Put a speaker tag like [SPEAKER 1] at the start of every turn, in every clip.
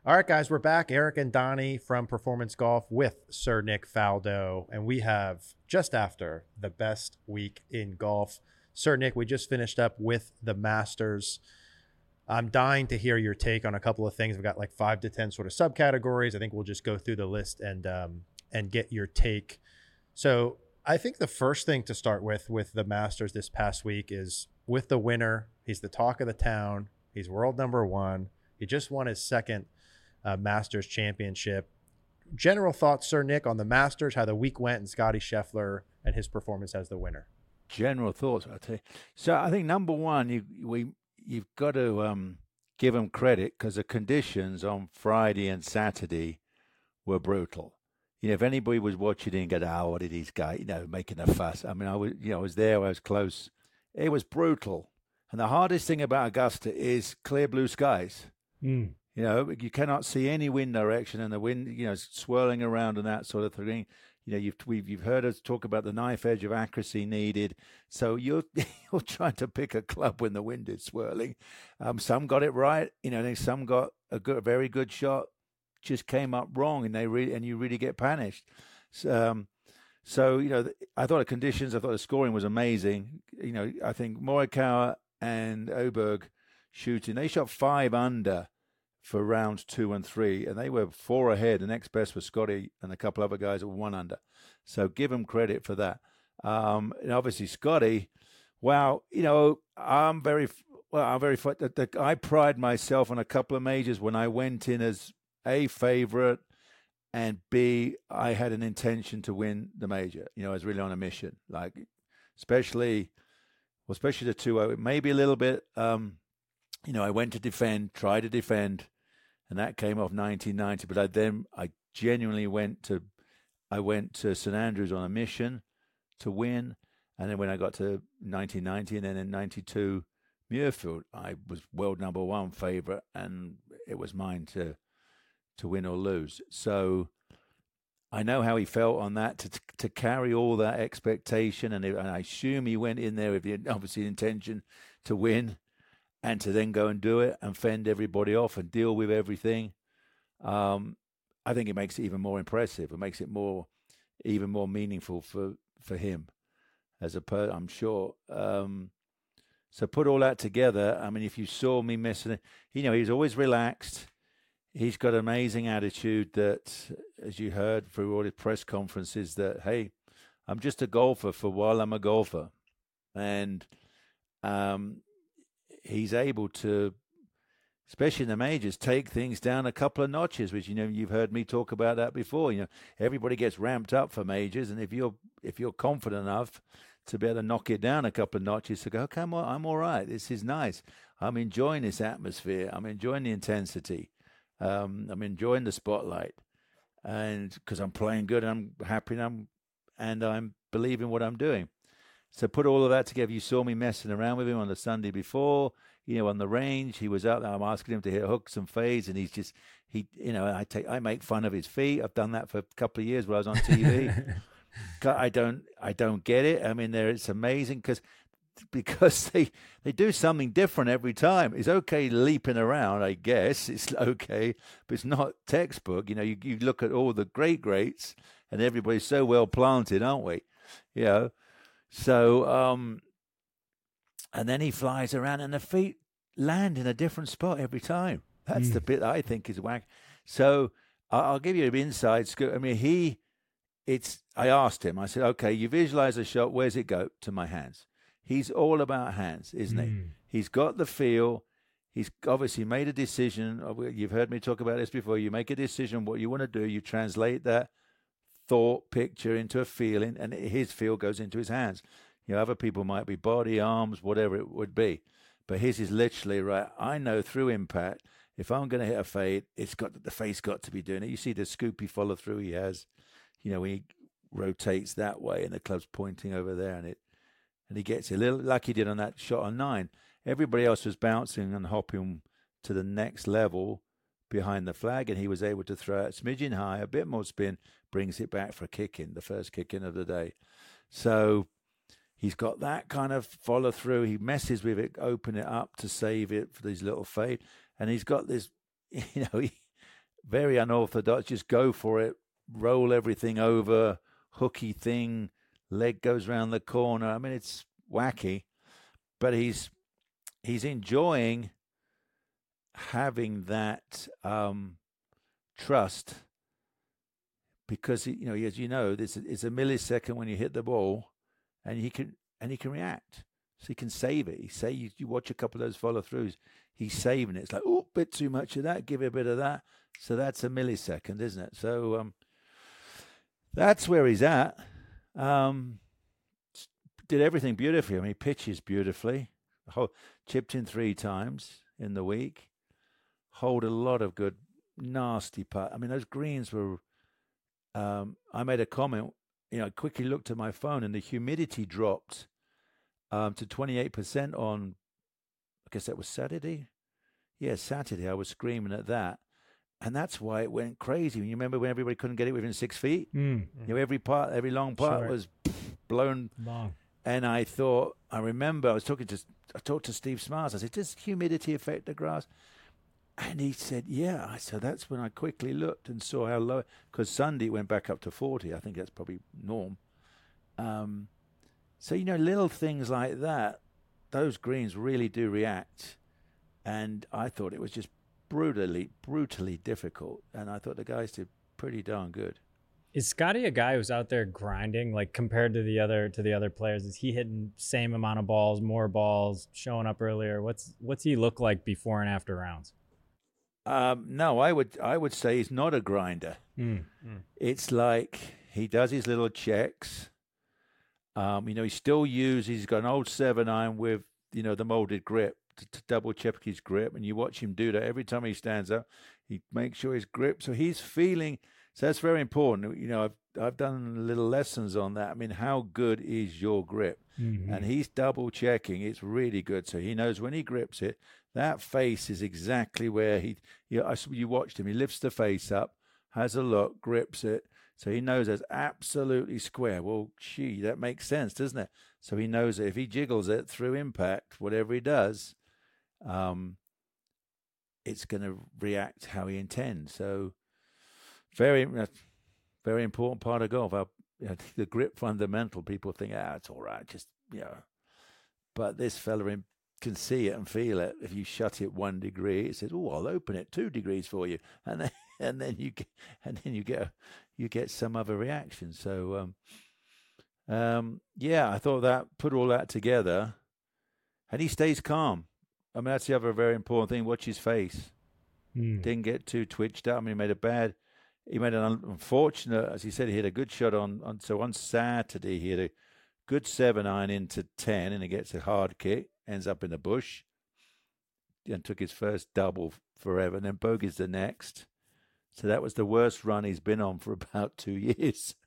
[SPEAKER 1] All right, guys, we're back. Eric and Donnie from Performance Golf with Sir Nick Faldo, and we have just after the best week in golf. Sir Nick, we just finished up with the Masters. I'm dying to hear your take on a couple of things. We've got like 5 to 10 sort of subcategories. I think we'll just go through the list and get your take. So I think the first thing to start with the Masters this past week is with the winner. He's the talk of the town. He's world number 1. He just won his second Masters championship. General thoughts, Sir Nick, on the Masters, how the week went, and Scotty Scheffler and his performance as the winner.
[SPEAKER 2] General thoughts, I'll tell you. So I think number one, you've got to give them credit because the conditions on Friday and Saturday were brutal. You know, if anybody was watching it and go, "Oh, what did these guys?" Making a fuss. I mean, I was there. I was close. It was brutal. And the hardest thing about Augusta is clear blue skies. You cannot see any wind direction, and the wind, swirling around and that sort of thing. You've heard us talk about the knife edge of accuracy needed. So you're trying to pick a club when the wind is swirling. Some got it right, some got a very good shot, just came up wrong, and you really get punished. I thought the conditions, I thought the scoring was amazing. I think Morikawa and Oberg shooting, they shot 5 under for rounds 2 and 3, and they were 4 ahead. The next best was Scotty and a couple other guys that were 1 under. So give them credit for that. And obviously Scotty, wow, I pride myself on a couple of majors when I went in as A, favorite, and B, I had an intention to win the major. I was really on a mission, especially the 2, maybe a little bit, I went to defend, try to defend, and that came off 1990. But I genuinely went to St Andrews on a mission to win. And then when I got to 1990 and then in 92 Muirfield, I was world number 1 favorite, and it was mine to win or lose. So I know how he felt on that, to carry all that expectation, and I assume he went in there with the obviously intention to win, and to then go and do it and fend everybody off and deal with everything. I think it makes it even more impressive. It makes it even more meaningful for him as a person, I'm sure. So put all that together. I mean, if you saw me missing it, he's always relaxed. He's got an amazing attitude that, as you heard through all his press conferences, that, hey, I'm just a golfer for while I'm a golfer. And he's able to, especially in the majors, take things down a couple of notches, which, you've heard me talk about that before. Everybody gets ramped up for majors, and if you're confident enough to be able to knock it down a couple of notches, to go, okay, I'm all right. This is nice. I'm enjoying this atmosphere. I'm enjoying the intensity. I'm enjoying the spotlight, and because I'm playing good, and I'm happy, and I'm believing what I'm doing. So put all of that together. You saw me messing around with him on the Sunday before, on the range. He was out there. I'm asking him to hit hooks and fades, and I make fun of his feet. I've done that for a couple of years when I was on TV. I don't get it. I mean, it's amazing because they do something different every time. It's okay leaping around, I guess. It's okay, but it's not textbook. You look at all the greats, and everybody's so well planted, aren't we? So, and then he flies around and the feet land in a different spot every time. That's the bit I think is whack. So I'll give you an inside scoop. I mean, I asked him, I said, okay, you visualize a shot. Where's it go? To my hands. He's all about hands, isn't he? He's got the feel. He's obviously made a decision. You've heard me talk about this before. You make a decision what you want to do. You translate that thought picture into a feeling, and his feel goes into his hands. Other people might be body, arms, whatever it would be, but his is literally right. I know through impact, if I'm going to hit a fade, the face got to be doing it. You see the scoopy follow through he has, when he rotates that way and the club's pointing over there, and he gets a little like he did on that shot on 9. Everybody else was bouncing and hopping to the next level behind the flag, and he was able to throw it smidgen high, a bit more spin, brings it back for a kick-in, the first kick-in of the day. So he's got that kind of follow-through. He messes with it, open it up to save it for these little fade. And he's got this, very unorthodox. Just go for it, roll everything over, hooky thing, leg goes round the corner. I mean, it's wacky, but he's enjoying having that trust, because as you know, this is a millisecond when you hit the ball, and he can react, so he can save it. You watch a couple of those follow throughs, he's saving it. It's like, oh, bit too much of that, give it a bit of that. So that's a millisecond, isn't it? So that's where he's at. Did everything beautifully. I mean, he pitches beautifully. Chipped in 3 times in the week. Hold a lot of good, nasty putt. I mean, those greens were. I made a comment. I quickly looked at my phone, and the humidity dropped to 28% on. I guess that was Saturday. Yeah, Saturday. I was screaming at that, and that's why it went crazy. You remember when everybody couldn't get it within 6 feet? Every long putt was blown
[SPEAKER 3] long.
[SPEAKER 2] And I remember I talked to Steve Smarts. I said, does humidity affect the grass? And he said, yeah. So that's when I quickly looked and saw how low, because Sunday went back up to 40. I think that's probably norm. So, little things like that, those greens really do react. And I thought it was just brutally difficult. And I thought the guys did pretty darn good.
[SPEAKER 3] Is Scotty a guy who's out there grinding, like compared to the other players? Is he hitting same amount of balls, more balls, showing up earlier? What's he look like before and after rounds?
[SPEAKER 2] No, I would say he's not a grinder. It's like he does his little checks. He's got an old 7-iron with the molded grip to double check his grip, and you watch him do that every time he stands up. He makes sure his grip, so he's feeling. So that's very important. I've done little lessons on that. I mean, how good is your grip? Mm-hmm. And he's double checking. It's really good. So he knows when he grips it, that face is exactly where you watched him. He lifts the face up, has a look, grips it. So he knows it's absolutely square. Well, that makes sense, doesn't it? So he knows that if he jiggles it through impact, whatever he does, it's going to react how he intends. So very, very important part of golf. The grip fundamental, people think, it's all right, just, But this fella can see it and feel it. If you shut it 1 degree, it says, "Oh, I'll open it 2 degrees for you," and then you get some other reaction. So, I thought that put all that together, and he stays calm. I mean, that's the other very important thing. Watch his face. Didn't get too twitched up. I mean, he made an unfortunate, as he said, he hit a good shot on Saturday, he hit a good 7-iron into 10, and he gets a hard kick, ends up in the bush, and took his first double forever, and then bogeys the next. So that was the worst run he's been on for about 2 years.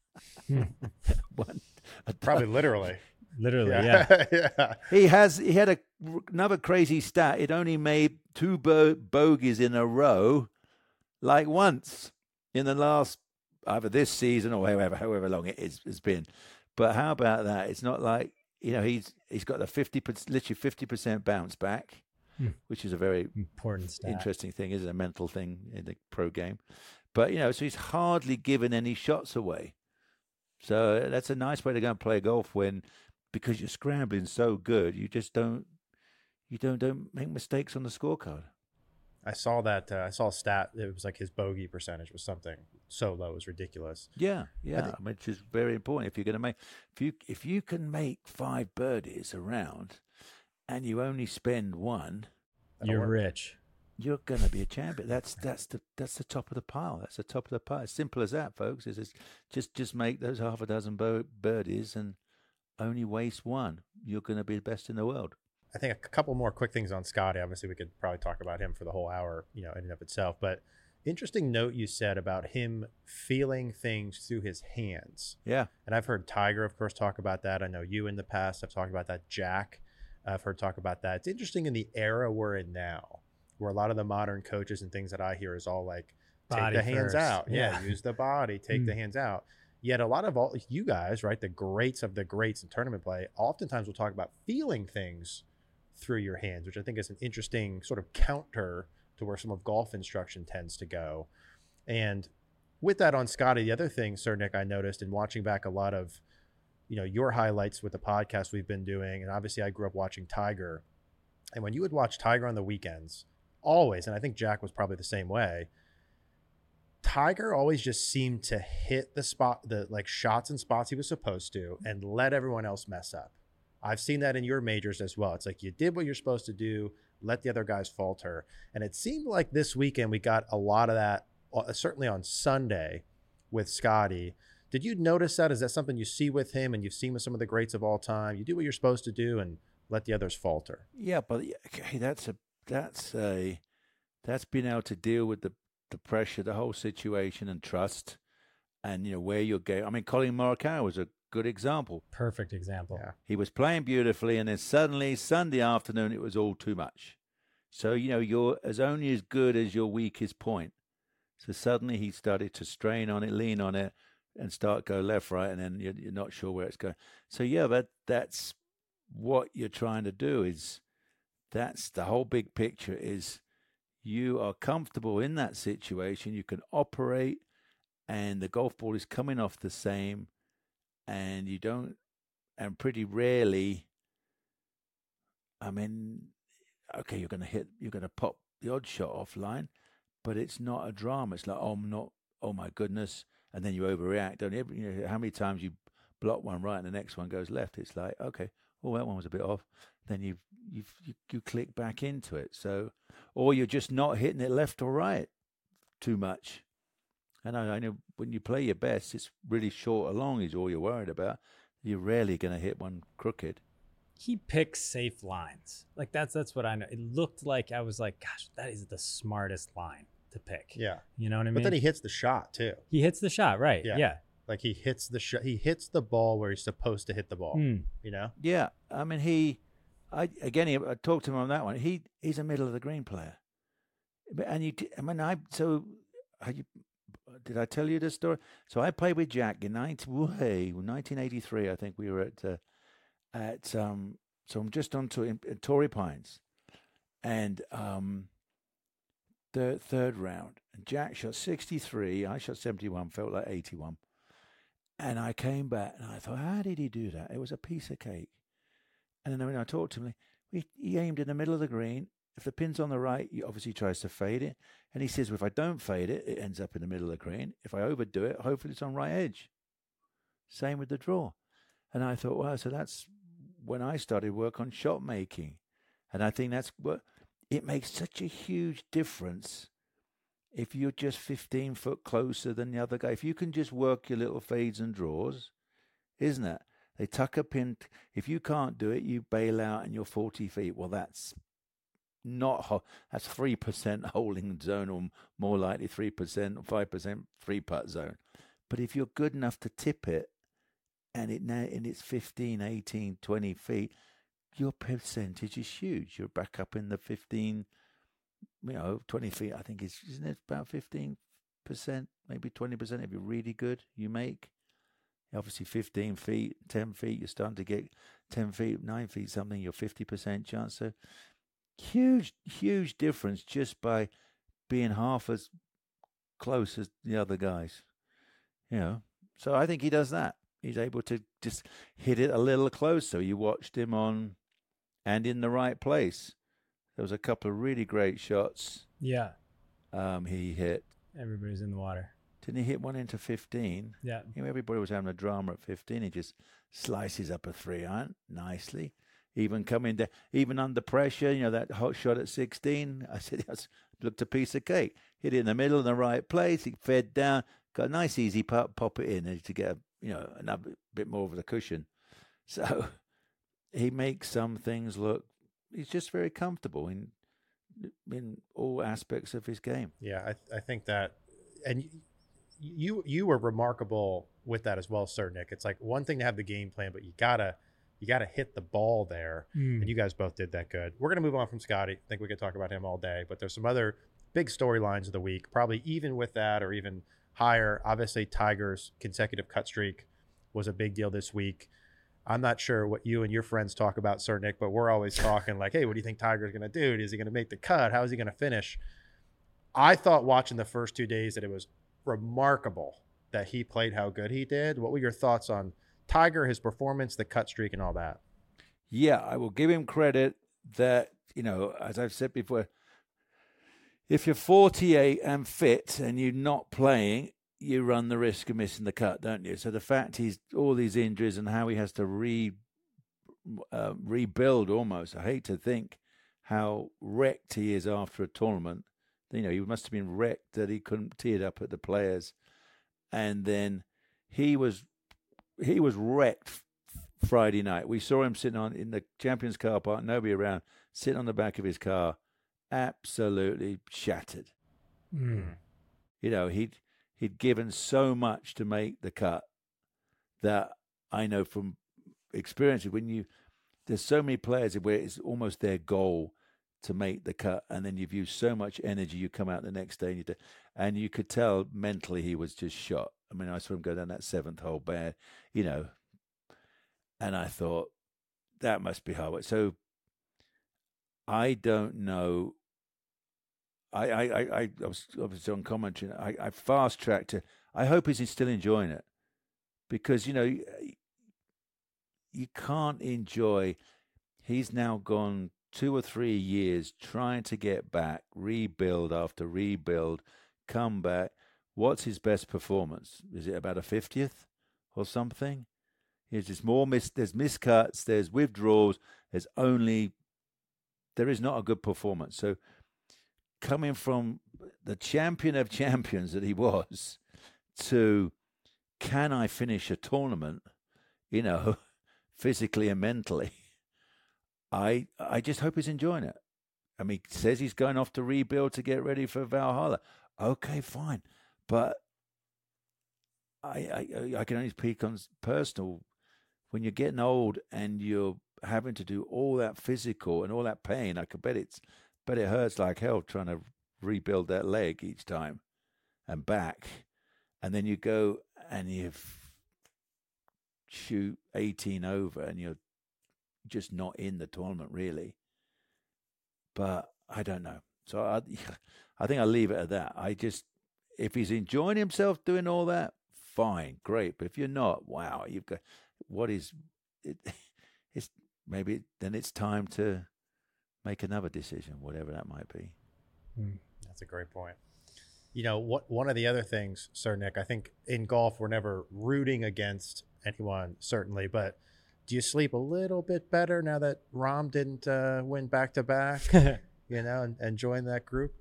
[SPEAKER 1] Probably literally.
[SPEAKER 3] Literally, yeah.
[SPEAKER 1] Yeah.
[SPEAKER 2] He had another crazy stat. It only made 2 bogeys in a row, like once in the last either this season or however long it's been. But how about that? It's not like he's got literally 50% bounce back, which is a very
[SPEAKER 3] important stat.
[SPEAKER 2] Interesting thing, isn't it? A mental thing in the pro game. But so he's hardly given any shots away. So that's a nice way to go and play golf because you're scrambling so good, you just don't make mistakes on the scorecard.
[SPEAKER 1] I saw that. I saw a stat. It was like his bogey percentage was something so low, it was ridiculous.
[SPEAKER 2] Yeah. Which is very important. If you're going to make, if you can make 5 birdies around, and you only spend 1,
[SPEAKER 3] you're rich.
[SPEAKER 2] You're going to be a champion. That's the top of the pile. That's the top of the pile. As simple as that, folks. It's just make those half a dozen birdies and only waste 1. You're going to be the best in the world.
[SPEAKER 1] I think a couple more quick things on Scotty. Obviously, we could probably talk about him for the whole hour, in and of itself. But interesting note you said about him feeling things through his hands.
[SPEAKER 2] Yeah.
[SPEAKER 1] And I've heard Tiger, of course, talk about that. I know you in the past have talked about that. Jack, I've heard talk about that. It's interesting in the era we're in now, where a lot of the modern coaches and things that I hear is all like, take
[SPEAKER 3] body
[SPEAKER 1] the hands
[SPEAKER 3] first.
[SPEAKER 1] out. Yeah, use the body, take the hands out. Yet a lot of all you guys, right, the greats of the greats in tournament play, oftentimes will talk about feeling things through your hands, which I think is an interesting sort of counter to where some of golf instruction tends to go. And with that on Scotty, the other thing, Sir Nick, I noticed in watching back a lot of, your highlights with the podcast we've been doing, and obviously I grew up watching Tiger. And when you would watch Tiger on the weekends, always, and I think Jack was probably the same way, Tiger always just seemed to hit the shots and spots he was supposed to and let everyone else mess up. I've seen that in your majors as well. It's like you did what you're supposed to do, let the other guys falter. And it seemed like this weekend we got a lot of that, certainly on Sunday with Scotty. Did you notice that? Is that something you see with him and you've seen with some of the greats of all time? You do what you're supposed to do and let the others falter.
[SPEAKER 2] Yeah, but okay, that's being able to deal with the pressure, the whole situation, and trust, and where you're going. I mean, Colin Morikawa was a good example.
[SPEAKER 3] Perfect example.
[SPEAKER 1] Yeah.
[SPEAKER 2] He was playing beautifully, and then suddenly Sunday afternoon it was all too much. So you're only as good as your weakest point. So suddenly he started to strain on it, lean on it, and start go left, right, and then you're not sure where it's going. So yeah, that's what you're trying to do. That's the whole big picture. Is you are comfortable in that situation. You can operate, and the golf ball is coming off the same, and you don't. And pretty rarely, I mean, okay, you're going to pop the odd shot offline, but it's not a drama. It's like, oh my goodness. And then you overreact. Don't you? How many times you block one right and the next one goes left? It's like, okay, that one was a bit off. Then you click back into it. So, or you're just not hitting it left or right too much. And I know when you play your best, it's really short or long is all you're worried about. You're rarely going to hit one crooked.
[SPEAKER 3] He picks safe lines. Like that's what I know. It looked like I was like, gosh, that is the smartest line to pick.
[SPEAKER 1] Yeah.
[SPEAKER 3] You know what I mean?
[SPEAKER 1] But then he hits the shot too.
[SPEAKER 3] He hits the shot, right? Yeah.
[SPEAKER 1] Like he hits the shot. He hits the ball where he's supposed to hit the ball.
[SPEAKER 2] Yeah. I mean, I talked to him on that one. He's a middle of the green player. Did I tell you this story? So I played with Jack in 1983. I think we were so I'm just on to in Torrey Pines, and the third round, and Jack shot 63. I shot 71. Felt like 81. And I came back and I thought, how did he do that? It was a piece of cake. And then when I talked to him, he aimed in the middle of the green. If the pin's on the right, he obviously tries to fade it. And he says, well, if I don't fade it, it ends up in the middle of the green. If I overdo it, hopefully it's on right edge. Same with the draw. And I thought, wow, so that's when I started work on shot making. And I think that's what it makes such a huge difference if you're just 15 foot closer than the other guy. If you can just work your little fades and draws, isn't it? They tuck a pin. If you can't do it, you bail out and you're 40 feet. Well, that's that's 3% holding zone, or more likely 3% or 5% free putt zone. But if you're good enough to tip it and it's 15, 18, 20 feet, your percentage is huge. You're back up in the 15, 20 feet, I think isn't it about 15%, maybe 20% if you're really good, you make. Obviously 15 feet, 10 feet, you're starting to get 10 feet, 9 feet something, you're 50% chance. So huge difference just by being half as close as the other guys. So I think he does that. He's able to just hit it a little closer. You watched him on and in the right place. There was a couple of really great shots.
[SPEAKER 3] Yeah.
[SPEAKER 2] He hit.
[SPEAKER 3] Everybody's in the water.
[SPEAKER 2] Didn't he hit one into 15?
[SPEAKER 3] Yeah.
[SPEAKER 2] Everybody was having a drama at 15. He just slices up a 3-iron nicely. Even coming down, even under pressure, that hot shot at 16. I said, it looked a piece of cake. Hit it in the middle in the right place. He fed down, got a nice easy pop it in to get another bit more of the cushion. So he makes some things look. He's just very comfortable in all aspects of his game.
[SPEAKER 1] Yeah, I think that, and you were remarkable with that as well, Sir Nick. It's like one thing to have the game plan, but you gotta hit the ball there, and you guys both did that good. We're gonna move on from Scotty. I think we could talk about him all day, but there's some other big storylines of the week, probably even with that or even higher. Obviously, Tiger's consecutive cut streak was a big deal this week. I'm not sure what you and your friends talk about, Sir Nick, but we're always talking like, hey, what do you think Tiger's going to do? Is he going to make the cut? How is he going to finish? I thought watching the first 2 days that it was remarkable that he played how good he did. What were your thoughts on Tiger, his performance, the cut streak, and all that?
[SPEAKER 2] Yeah, I will give him credit that, as I've said before, if you're 48 and fit and you're not playing, you run the risk of missing the cut, don't you? So the fact he's all these injuries and how he has to rebuild almost. I hate to think how wrecked he is after a tournament. He must have been wrecked that he couldn't tee it up at the Players. And then he was wrecked Friday night. We saw him sitting in the Champions car park, nobody around, sitting on the back of his car, absolutely shattered. He'd given so much to make the cut that I know from experience, there's so many players where it's almost their goal to make the cut, and then you've used so much energy, you come out the next day and you could tell mentally he was just shot. I mean, I saw him go down that seventh hole bad, and I thought that must be hard. So I don't know. I was obviously on commentary. I fast tracked to. I hope he's still enjoying it, because you can't enjoy. He's now gone 2 or 3 years trying to get back, rebuild after rebuild, come back. What's his best performance? Is it about a 50th or something? There's just there's miscuts, there's withdrawals, there is not a good performance. So coming from the champion of champions that he was to, can I finish a tournament, physically and mentally, I just hope he's enjoying it. I mean, he says he's going off to rebuild to get ready for Valhalla. Okay, fine. But I can only speak on personal. When you're getting old and you're having to do all that physical and all that pain, I could bet it hurts like hell trying to rebuild that leg each time and back. And then you go and you shoot 18 over and you're just not in the tournament really. But I don't know. So I think I'll leave it at that. If he's enjoying himself doing all that, fine, great. But if you're not, wow, you've got, what is it? It's maybe then it's time to make another decision, whatever that might be.
[SPEAKER 1] That's a great point. One of the other things, Sir Nick, I think in golf, we're never rooting against anyone, certainly, but do you sleep a little bit better now that Rahm didn't win back-to-back, and join that group?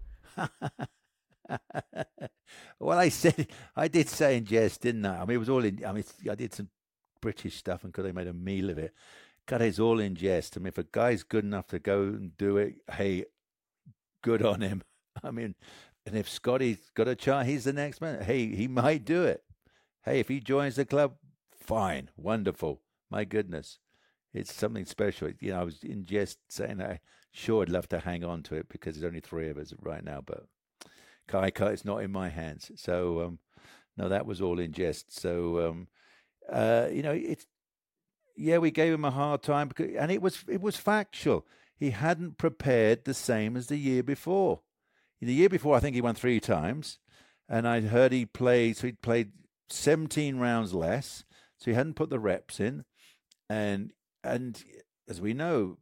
[SPEAKER 2] Well, I did say in jest, didn't I? I mean, it was all in, I did some British stuff and they made a meal of it. God, it's all in jest. I mean, if a guy's good enough to go and do it, hey, good on him. I mean, and if Scotty's got a chance, he's the next man. Hey, he might do it. Hey, if he joins the club, fine, wonderful. My goodness, it's something special. I was in jest saying I'd love to hang on to it because there's only 3 of us right now, but it's not in my hands. So, no, that was all in jest. So, we gave him a hard time and it was factual. He hadn't prepared the same as the year before. The year before, I think he won 3 times, and I heard he'd played 17 rounds less, so he hadn't put the reps in, and as we know,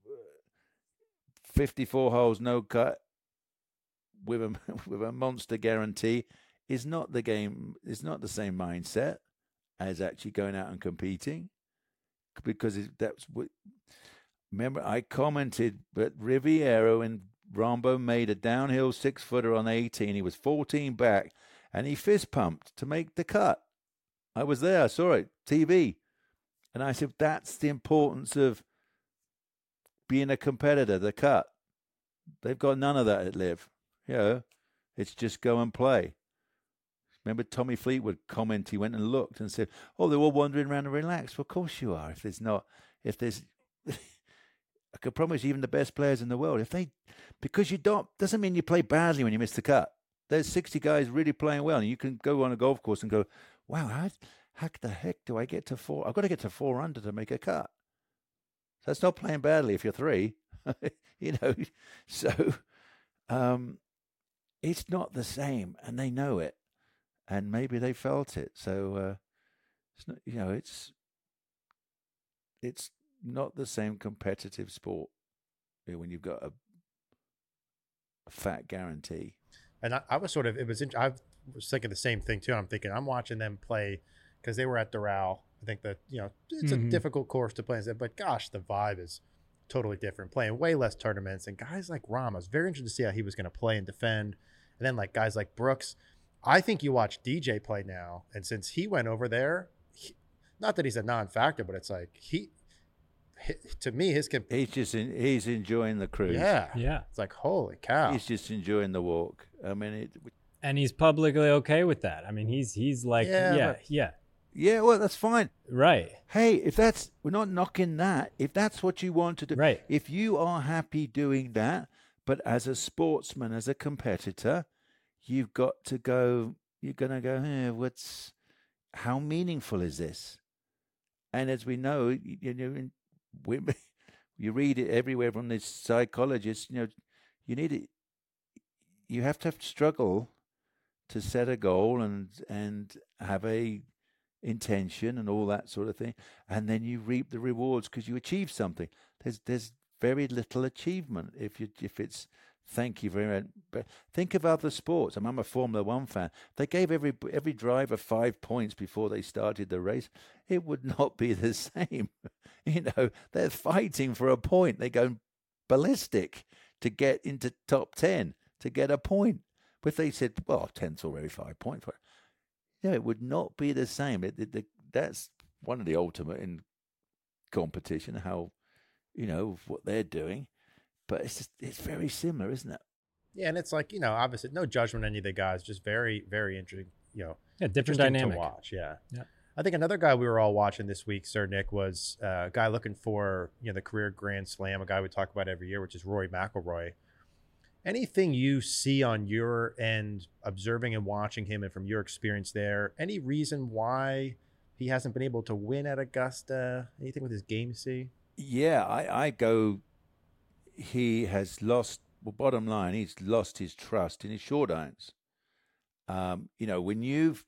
[SPEAKER 2] 54 holes, no cut, with a monster guarantee is not the game. It's not the same mindset as actually going out and competing, because that's what. Remember, I commented, but Riviera and Rambo made a downhill 6-footer on 18. He was 14 back, and he fist pumped to make the cut. I was there. I saw it, TV. And I said, that's the importance of being a competitor, the cut. They've got none of that at LIV. It's just go and play. Remember Tommy Fleetwood comment, he went and looked and said, oh, they're all wandering around and relaxed. Well, of course you are. I could promise you, even the best players in the world, because you don't, doesn't mean you play badly when you miss the cut. There's 60 guys really playing well, and you can go on a golf course and go, wow, how the heck do I get to 4? I've got to get to 4 under to make a cut. So it's not playing badly if you're 3, So it's not the same, and they know it. and maybe they felt it. So it's not, it's not the same competitive sport when you've got a fat guarantee.
[SPEAKER 1] And I was sort of, I was thinking the same thing too. I'm thinking, I'm watching them play because they were at Doral. I think that, it's a difficult course to play, but gosh, the vibe is totally different. Playing way less tournaments, and guys like Rahm, I was very interested to see how he was going to play and defend. And then like guys like Brooks, I think you watch DJ play now, and since he went over there, not that he's a non-factor, but it's like to me,
[SPEAKER 2] he's enjoying the cruise.
[SPEAKER 3] Yeah.
[SPEAKER 1] It's like, holy cow.
[SPEAKER 2] He's just enjoying the walk. I mean,
[SPEAKER 3] and he's publicly okay with that. I mean, he's like,
[SPEAKER 2] yeah, well, that's fine.
[SPEAKER 3] Right.
[SPEAKER 2] Hey, we're not knocking that. If that's what you want to do,
[SPEAKER 3] right.
[SPEAKER 2] If you are happy doing that, but as a sportsman, as a competitor, you've got to go, you're going to go, hey, how meaningful is this? And as we know, you read it everywhere from the psychologists, you have to struggle to set a goal and have a intention and all that sort of thing, and then you reap the rewards because you achieve something. There's very little achievement if it's thank you very much. But think of other sports. I'm a Formula One fan. They gave every driver 5 points before they started the race. It would not be the same. They're fighting for a point. They go ballistic to get into top 10 to get a point. But if they said, well, 10's already 5 points. It would not be the same. That's one of the ultimate in competition, how, what they're doing. But it's very similar, isn't it?
[SPEAKER 1] Yeah, and it's like, obviously no judgment on any of the guys, just very, very interesting,
[SPEAKER 3] different dynamic
[SPEAKER 1] to watch. Yeah. I think another guy we were all watching this week, Sir Nick, was a guy looking for, the career Grand Slam, a guy we talk about every year, which is Rory McIlroy. Anything you see on your end, observing and watching him and from your experience there, any reason why he hasn't been able to win at Augusta? Anything with his game you see?
[SPEAKER 2] Yeah, I go, he has lost, bottom line, he's lost his trust in his short irons. When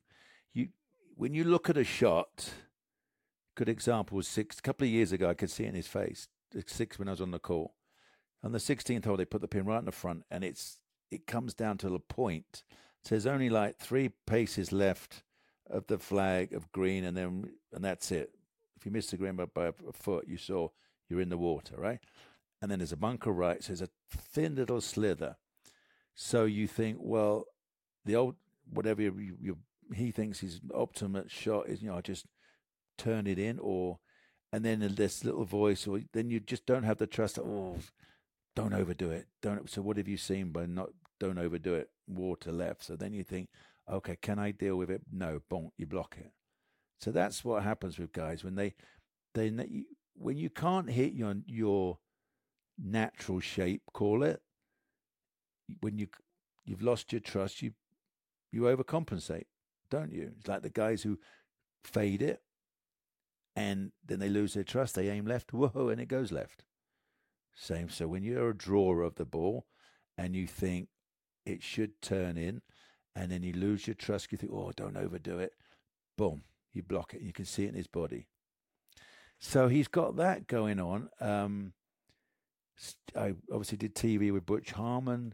[SPEAKER 2] you look at a shot, good example was a couple of years ago, I could see it in his face, when I was on the call. On the 16th hole, they put the pin right in the front, and it comes down to the point. So there's only like 3 paces left of the flag of green, and that's it. If you miss the green by a foot, you're in the water, right? And then there's a bunker right, so there's a thin little slither. So you think, well, the old whatever he thinks his ultimate shot is, just turn it in, and then this little voice, or then you just don't have the trust. Don't overdo it. So what have you seen by don't overdo it? Water left. So then you think, okay, can I deal with it? No, bonk, you block it. So that's what happens with guys when when you can't hit your natural shape, call it. When you've lost your trust, you overcompensate, don't you? It's like the guys who fade it, and then they lose their trust. They aim left, whoa, and it goes left. Same. So when you're a drawer of the ball and you think it should turn in, and then you lose your trust, you think, oh, don't overdo it. Boom, you block it. You can see it in his body. So he's got that going on. I obviously did TV with Butch Harmon.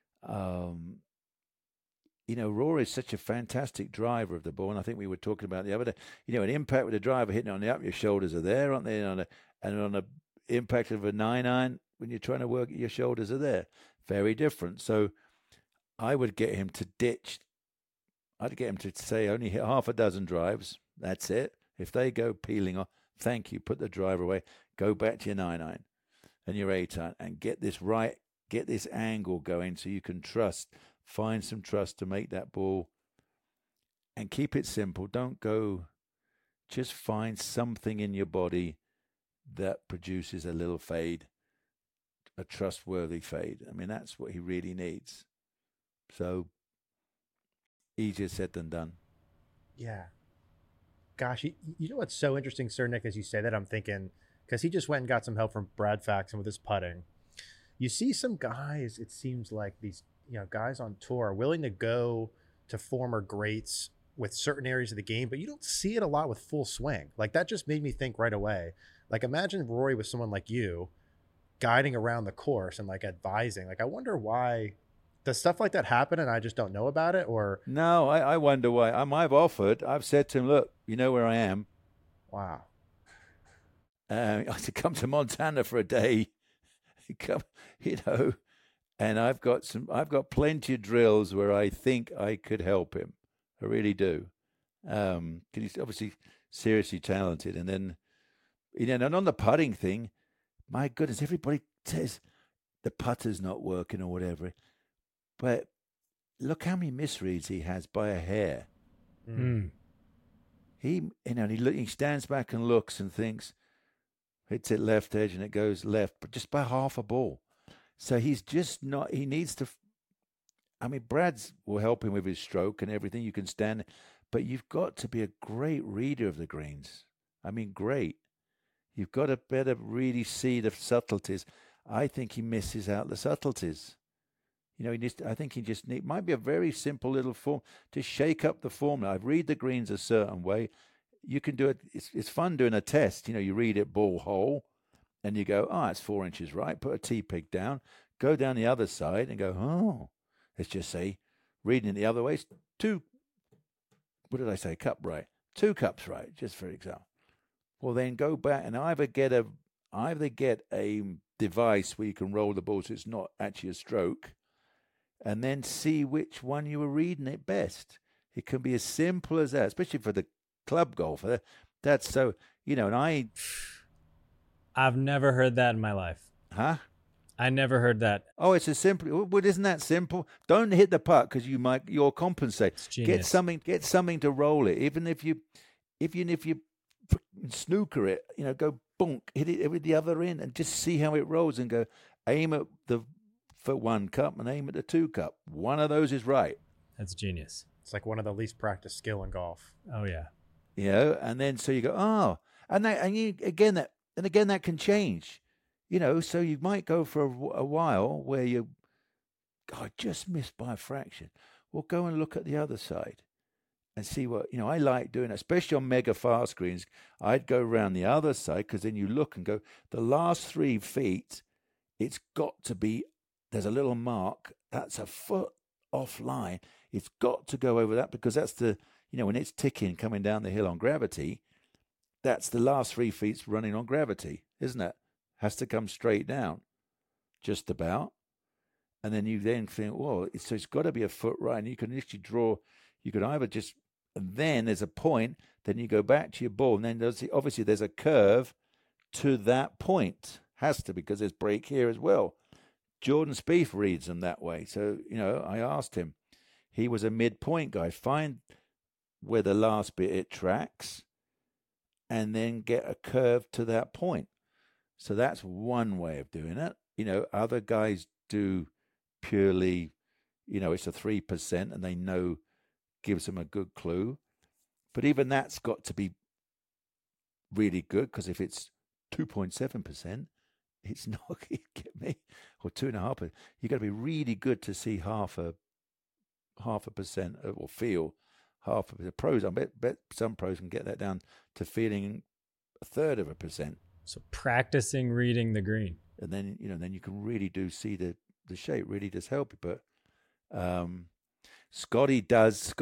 [SPEAKER 2] Rory is such a fantastic driver of the ball, and I think we were talking about the other day. An impact with a driver hitting on the up, your shoulders are there, aren't they? And on a impact of a 9-iron, when you're trying to work it, your shoulders are there. Very different. So I would get him to ditch. I'd get him to say only hit half a dozen drives. That's it. If they go peeling off, thank you. Put the driver away. Go back to your 9-iron and your 8-iron and get this right. Get this angle going so you can trust. Find some trust to make that ball. And keep it simple. Don't go. Just find something in your body that produces a little fade, a trustworthy fade. I mean, that's what he really needs. So, easier said than done.
[SPEAKER 1] Yeah. Gosh, you know what's so interesting, Sir Nick, as you say that, I'm thinking, because he just went and got some help from Brad Faxon with his putting. You see some guys, it seems like these guys on tour are willing to go to former greats with certain areas of the game, but you don't see it a lot with full swing. Like that just made me think right away. Like imagine Rory with someone like you guiding around the course and like advising. Like I wonder why does stuff like that happen and I just don't know about it? Or
[SPEAKER 2] No, I wonder why. I've said to him, look, you know where I am.
[SPEAKER 1] wow.
[SPEAKER 2] I to come to Montana for a day, and I've got plenty of drills where I think I could help him. I really do. He's obviously seriously talented. And then, and on the putting thing, my goodness, everybody says the putter's not working or whatever. But look how many misreads he has by a hair.
[SPEAKER 3] Mm.
[SPEAKER 2] He stands back and looks and thinks, hits it left edge and it goes left, but just by half a ball. So he's just not, he needs to, Brad's will help him with his stroke and everything. You can stand, but you've got to be a great reader of the greens. Great. You've got to better really see the subtleties. I think he misses out the subtleties. I think he just might be a very simple little form to shake up the formula. I read the greens a certain way. You can do it. It's fun doing a test. You read it ball hole and you go, it's 4 inches right. Put a T-pig down, go down the other side and go, let's just say reading it the other way. What did I say? Cup right. 2 cups right, just for example. Well, then go back and either get a device where you can roll the ball so it's not actually a stroke, and then see which one you were reading it best. It can be as simple as that, especially for the club golfer. That's so, and
[SPEAKER 3] I've never heard that in my life.
[SPEAKER 2] Huh?
[SPEAKER 3] I never heard that.
[SPEAKER 2] Oh, it's as simple. Well, isn't that simple? Don't hit the putt because you'll compensate.
[SPEAKER 3] It's genius.
[SPEAKER 2] Get something to roll it. Even if you snooker it, go bonk, hit it with the other end and just see how it rolls and go aim at the for 1 cup and aim at the 2 cup. One of those is right.
[SPEAKER 3] That's genius.
[SPEAKER 1] It's like one of the least practiced skill in golf.
[SPEAKER 3] Oh yeah.
[SPEAKER 2] And then so you go, again that can change. So you might go for a while where I just missed by a fraction. Well, go and look at the other side and see what, I like doing, especially on mega fast greens. I'd go around the other side because then you look and go, the last 3 feet, it's got to be, there's a little mark, that's a foot offline. It's got to go over that because that's the, when it's ticking coming down the hill on gravity, that's the last 3 feet running on gravity, isn't it? Has to come straight down, just about. And then you then think, well, it's got to be a foot right. And you can literally draw, you could either just, and then there's a point, then you go back to your ball. And then obviously there's a curve to that point. Has to, because there's break here as well. Jordan Spieth reads them that way. So, I asked him, he was a midpoint guy. Find where the last bit it tracks and then get a curve to that point. So that's one way of doing it. Other guys do purely, it's a 3% and they know gives them a good clue. But even that's got to be really good because if it's 2.7%, it's not going to get me, or 2.5%. You've got to be really good to see half a percent or feel half a pros. I bet some pros can get that down to feeling 1/3%.
[SPEAKER 3] So practicing reading the green,
[SPEAKER 2] and then then you can really see the shape. Really does help you. But Scotty does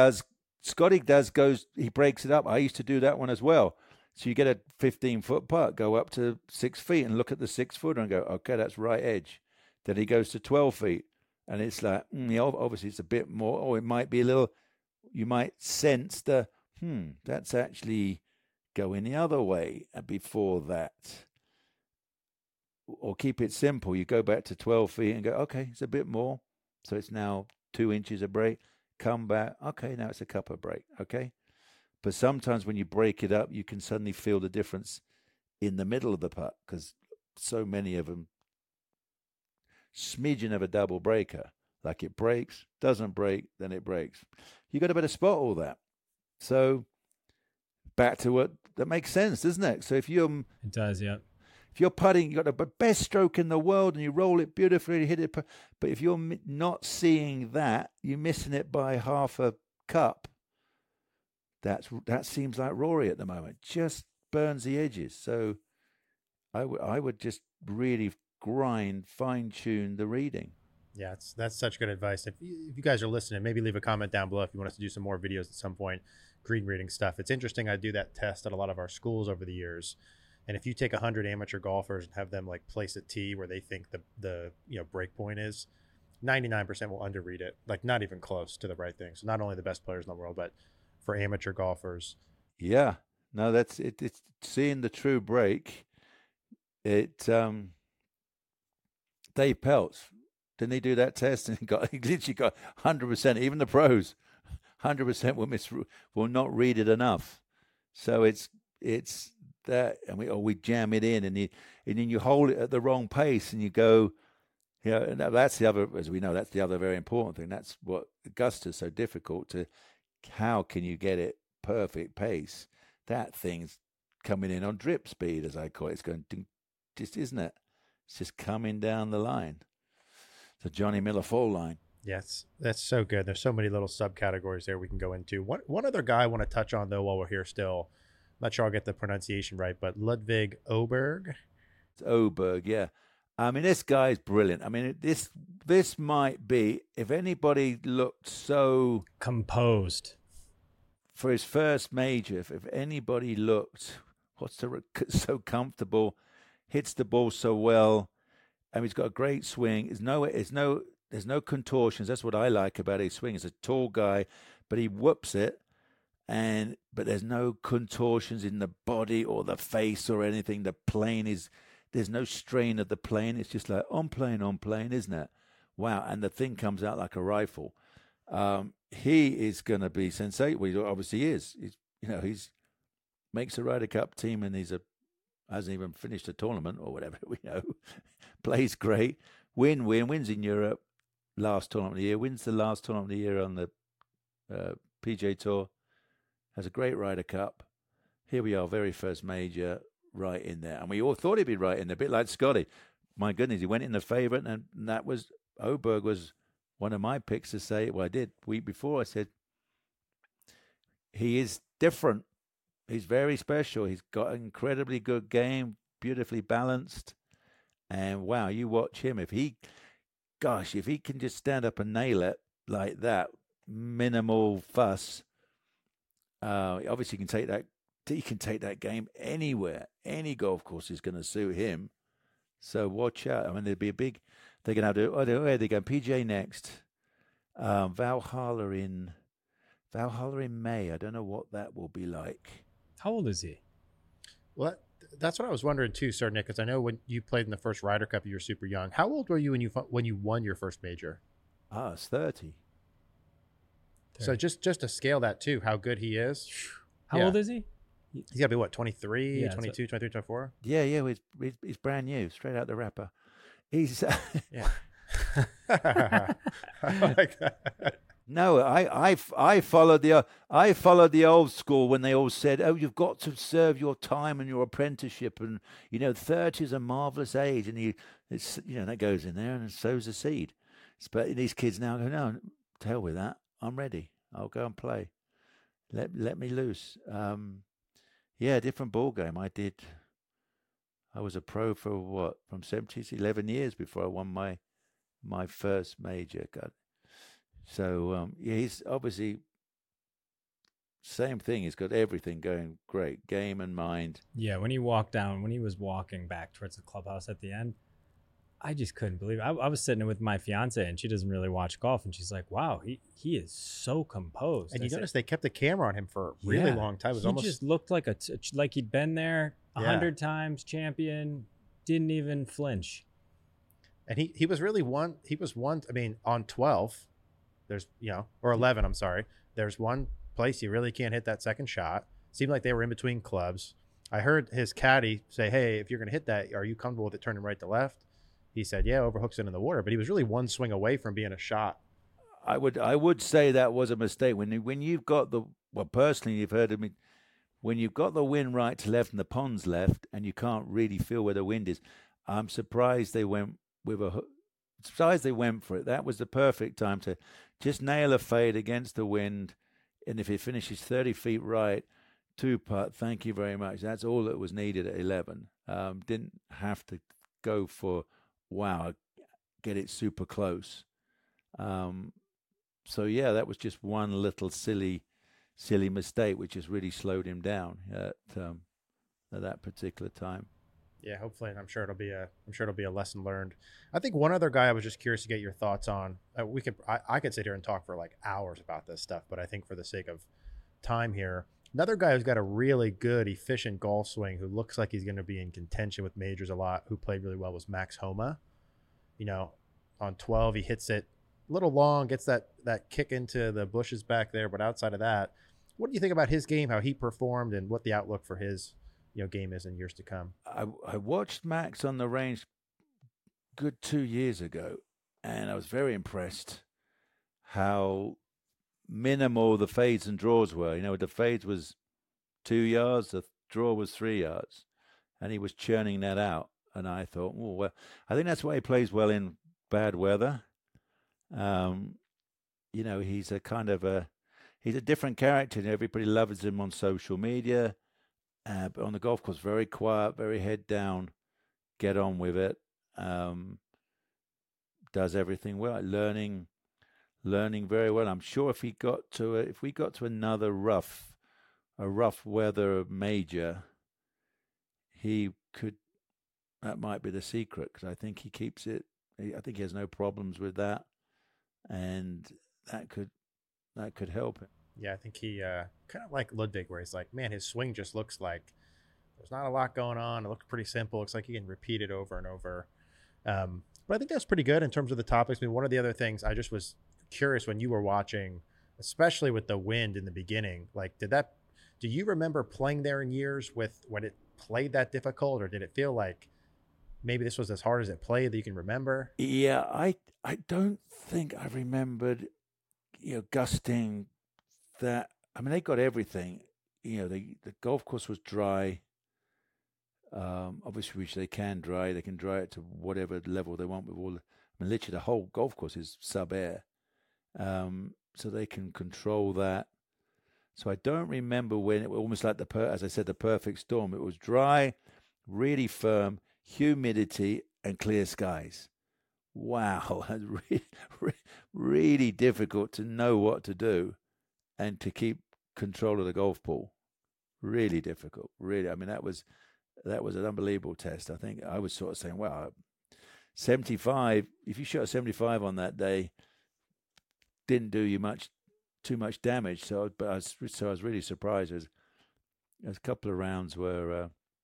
[SPEAKER 2] goes. He breaks it up. I used to do that one as well. So you get a 15-foot putt, go up to 6 feet and look at the 6-footer and go, okay, that's right edge. Then he goes to 12 feet. And it's like, obviously it's a bit more, or it might be a little, you might sense that's actually going the other way before that. Or keep it simple. You go back to 12 feet and go, okay, it's a bit more. So it's now 2 inches of break. Come back. Okay, now it's a cup of break. Okay. But sometimes when you break it up, you can suddenly feel the difference in the middle of the putt because so many of them, smidgen of a double breaker, like it breaks, doesn't break, then it breaks. You got to better spot all that. So back to what that makes sense, doesn't it? So if
[SPEAKER 3] it does, yeah.
[SPEAKER 2] if you're putting, you got the best stroke in the world, and you roll it beautifully, you hit it. But if you're not seeing that, you're missing it by half a cup. That seems like Rory at the moment. Just burns the edges. So I would just really grind, fine tune the reading.
[SPEAKER 1] Yeah, that's such good advice. If you guys are listening, maybe leave a comment down below if you want us to do some more videos at some point, green reading stuff. It's interesting. I do that test at a lot of our schools over the years. And if you take 100 amateur golfers and have them like place a tee where they think the break point is, 99% will underread it, like not even close to the right thing. So not only the best players in the world, but for amateur golfers.
[SPEAKER 2] Yeah, no, that's it. It's seeing the true break. Dave Peltz, didn't he do that test? And he literally got 100%. Even the pros, 100% will not read it enough. So it's that, and we jam it in, and then you hold it at the wrong pace, and you go. Yeah, and that's the other, as we know, that's the other very important thing. That's what Augusta's so difficult to. How can you get it perfect pace? That thing's coming in on drip speed, as I call it. It's going, just isn't it? It's just coming down the line. The Johnny Miller fall line.
[SPEAKER 1] Yes, that's so good. There's so many little subcategories there we can go into. One other guy I want to touch on, though, while we're here still. I'm not sure I'll get the pronunciation right, but Ludvig Åberg.
[SPEAKER 2] It's Åberg, yeah. I mean, this guy's brilliant. I mean, this might be, if anybody looked so
[SPEAKER 3] composed
[SPEAKER 2] for his first major, if anybody looked so comfortable, hits the ball so well, and he's got a great swing. There's no contortions. That's what I like about his swing. He's a tall guy, but he whoops it, but there's no contortions in the body or the face or anything. The plane is. There's no strain of the plane. It's just like on plane, isn't it? Wow. And the thing comes out like a rifle. He is going to be sensational. Well, he obviously is. He's makes a Ryder Cup team, and hasn't even finished a tournament or whatever, we know. Plays great. Wins in Europe. Last tournament of the year. Wins the last tournament of the year on the PGA Tour. Has a great Ryder Cup. Here we are, very first major. Right in there, and we all thought he'd be right in there, a bit like Scotty. My goodness, he went in the favourite, and that was Åberg was one of my picks to say. Well, I did week before. I said he is different. He's very special. He's got an incredibly good game, beautifully balanced, and wow, you watch him. If he can just stand up and nail it like that, minimal fuss. Obviously, he can take that game anywhere. Any golf course is going to suit him. So watch out. I mean, there'd be they're going to have to, they go PGA next. Valhalla in May. I don't know what that will be like.
[SPEAKER 3] How old is he?
[SPEAKER 1] Well, that's what I was wondering too, Sir Nick, because I know when you played in the first Ryder Cup, you were super young. How old were you when you won your first major?
[SPEAKER 2] It's 30.
[SPEAKER 1] So just to scale that too, how good he is.
[SPEAKER 3] How old is he?
[SPEAKER 1] He's got to be, what, 23,
[SPEAKER 3] Yeah,
[SPEAKER 1] 22, 23, 24?
[SPEAKER 2] Yeah, he's brand new, straight out the wrapper. He's
[SPEAKER 1] yeah. I like that.
[SPEAKER 2] No, I followed the old school when they all said, "Oh, you've got to serve your time and your apprenticeship, and 30 is a marvelous age," and that goes in there and sows a seed. But these kids now go, "No, to hell with that. I'm ready. I'll go and play. Let me loose." Yeah, different ball game. I was a pro for from 11 years before I won my first major. God. So he's obviously same thing. He's got everything going great, game and mind.
[SPEAKER 3] Yeah, when he was walking back towards the clubhouse at the end, I just couldn't believe it. I was sitting with my fiance, and she doesn't really watch golf, and she's like, "Wow, he is so composed."
[SPEAKER 1] And you notice they kept the camera on him for a really long time. It was
[SPEAKER 3] he just looked like like he'd been there 100 times, champion, didn't even flinch.
[SPEAKER 1] And he was really one. He was one. I mean, on 12, there's or 11. I'm sorry. There's one place you really can't hit that second shot. Seemed like they were in between clubs. I heard his caddy say, "Hey, if you're going to hit that, are you comfortable with it turning right to left?" He said, "Yeah, overhooks it in the water," but he was really one swing away from being a shot.
[SPEAKER 2] I would say that was a mistake when you've got personally, you've heard of me when you've got the wind right to left and the pond's left, and you can't really feel where the wind is, I'm surprised they went for it. That was the perfect time to just nail a fade against the wind, and if it finishes 30 feet right, 2-putt, thank you very much. That's all that was needed at 11. Didn't have to go for, wow, get it super close. So, yeah, that was just one little silly mistake, which has really slowed him down at that particular time.
[SPEAKER 1] Yeah, hopefully, and I'm sure it'll be a lesson learned. I think one other guy I was just curious to get your thoughts on. I could sit here and talk for like hours about this stuff, but I think for the sake of time here, another guy who's got a really good, efficient golf swing, who looks like he's going to be in contention with majors a lot, who played really well, was Max Homa. You know, on 12, he hits it a little long, gets that kick into the bushes back there, but outside of that, what do you think about his game, how he performed, and what the outlook for his game is in years to come?
[SPEAKER 2] I watched Max on the range good 2 years ago, and I was very impressed how minimal the fades and draws were. You know, the fades was 2 yards, the draw was 3 yards, and he was churning that out. And I thought, oh, well, I think that's why he plays well in bad weather. You know, he's a different character. Everybody loves him on social media. But on the golf course, very quiet, very head down, get on with it. Does everything well, learning very well. I'm sure if we got to another rough weather major, he could. That might be the secret, because I think he keeps it. I think he has no problems with that, and that could help him.
[SPEAKER 1] Yeah, I think he kind of like Ludwig, where he's like, man, his swing just looks like there's not a lot going on. It looks pretty simple. Looks like he can repeat it over and over. But I think that's pretty good in terms of the topics. I mean, one of the other things I just was curious when you were watching, especially with the wind in the beginning, like do you remember playing there in years with when it played that difficult, or did it feel like maybe this was as hard as it played that you can remember?
[SPEAKER 2] Yeah, I don't think I remembered, gusting that. I mean, they got everything. The golf course was dry. Obviously, which they can dry. They can dry it to whatever level they want with all. I mean, literally the whole golf course is sub-air, so they can control that. So I don't remember when it was almost like as I said, the perfect storm. It was dry, really firm, humidity, and clear skies. Wow, really difficult to know what to do and to keep control of the golf ball. Really difficult. Really, I mean, that was an unbelievable test. I think I was sort of saying, well, 75. If you shot a 75 on that day, didn't do you too much damage. So I was really surprised. There's a couple of rounds where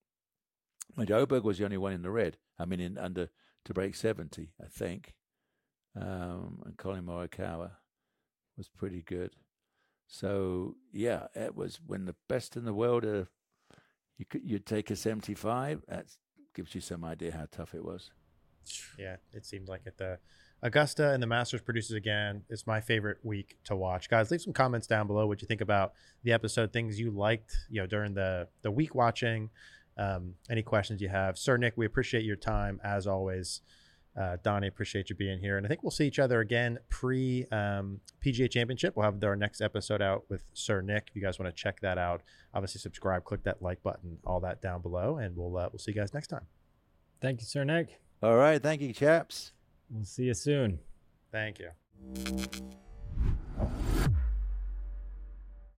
[SPEAKER 2] Oberg was the only one in the red. I mean, under to break 70, I think. And Colin Morikawa was pretty good. So yeah, it was when the best in the world. You'd take a 75. That gives you some idea how tough it was.
[SPEAKER 1] Yeah, it seemed like it. The Augusta and the Masters produces again. It's my favorite week to watch. Guys, leave some comments down below what you think about the episode, things you liked, during the week watching, any questions you have. Sir Nick, we appreciate your time as always. Donnie, appreciate you being here. And I think we'll see each other again pre PGA Championship. We'll have our next episode out with Sir Nick. If you guys want to check that out, obviously subscribe, click that like button, all that down below, and we'll see you guys next time.
[SPEAKER 3] Thank you, Sir Nick.
[SPEAKER 2] All right. Thank you, chaps.
[SPEAKER 3] We'll see you soon.
[SPEAKER 1] Thank you.